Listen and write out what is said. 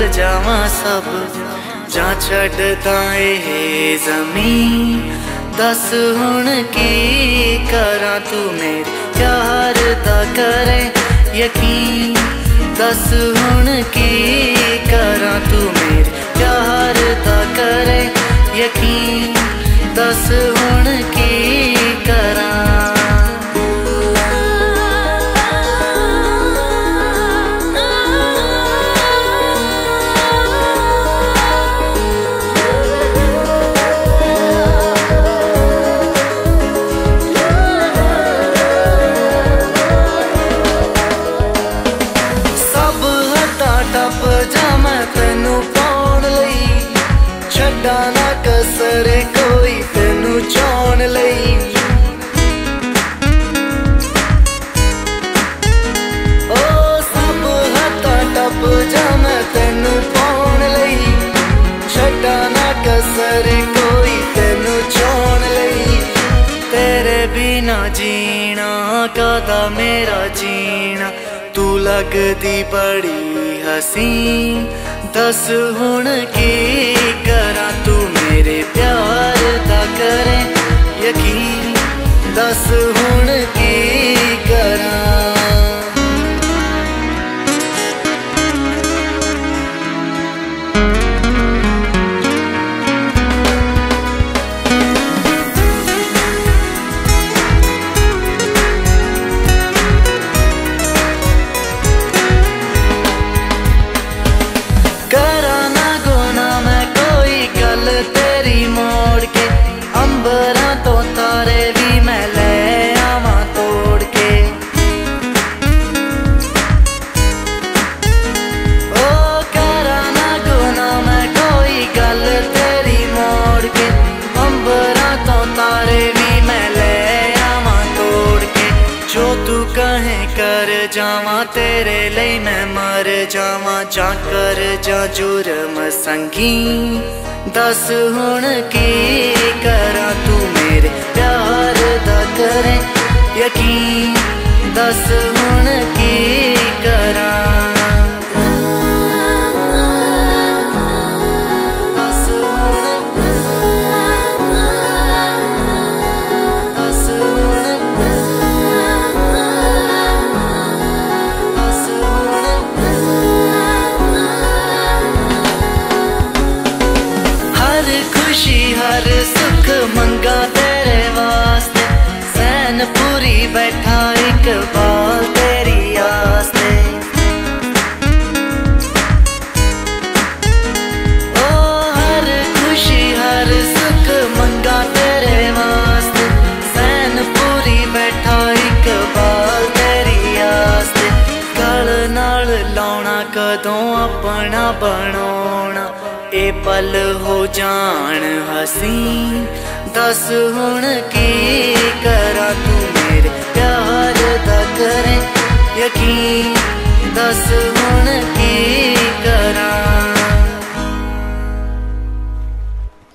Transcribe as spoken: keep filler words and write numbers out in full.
जावा सब जा छड्डदा ए ज़मीं। दस हुण की करा तू मेरे प्यार दा करे यकीन। दस हुण की करा तू मेरे प्यार दा करे यकीन। दस हुण की करा टप जा मैं तेनू पाउण लई। छड्डा ना कसर कोई तेनू चाहण लई। ओ सब हत्था टप जा मैं तेनू पाउण लई। छड्डा ना कसर कोई तेनू चाहण लई। तेरे बिना जीना कादा मेरा जीना। तू लगदी बड़ी हसीन। दस हुण की करा तू मेरे प्यार दा करे यकीन। दस हुण की करा तेरी मोड़ के। अंबरा तो तारे भी मैं ले आवा तोड़ के। ओ करा ना गुना मैं कोई गल तेरी मोड़ के। अंबरा तो तारे भी मैं ले आवा तोड़ के। जो तू कहे कर जावा तेरे लिए मैं मर जावा। जा कर जा जुर्म संगीन। दस हुण की करा तू मेरे प्यार दा करे यकीन। दस हुण की करा हर सुख मंगा तेरे वास्ते। सैनपुरी बैठा इकबाल तेरी आस्ते। ओ हर खुशी हर सुख मंगा तेरे वास्ते। सैनपुरी बैठा इकबाल तेरी आस्ते। गल नाल लाउणा कदों अपना बनाउणा। ए पल हो जान हसीन। दस हुण की करा तू मेरे प्यार दा करे यकीन। दस हुण की